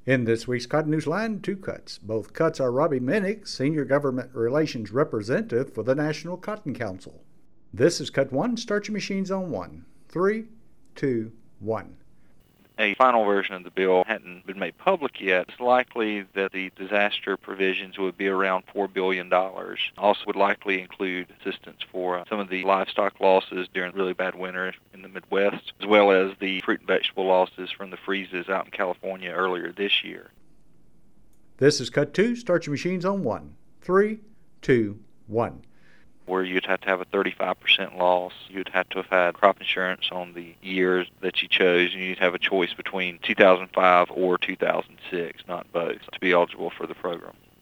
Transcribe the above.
In this week's Cotton News Line, two cuts. Both cuts are Robbie Minnick, Senior Government Relations Representative for the National Cotton Council. This is Cut 1. Start your machines on 1. 3, 2, 1. A final version of the bill hadn't been made public yet. It's likely that the disaster provisions would be around $4 billion. Also would likely include assistance for some of the livestock losses during really bad winter in the Midwest, as well as the fruit and vegetable losses from the freezes out in California earlier this year. This is Cut 2. Start your machines on 1. 3, 2, 1. Where you'd have to have a 35% loss. You'd have to have had crop insurance on the years that you chose, and you'd have a choice between 2005 or 2006, not both, to be eligible for the program.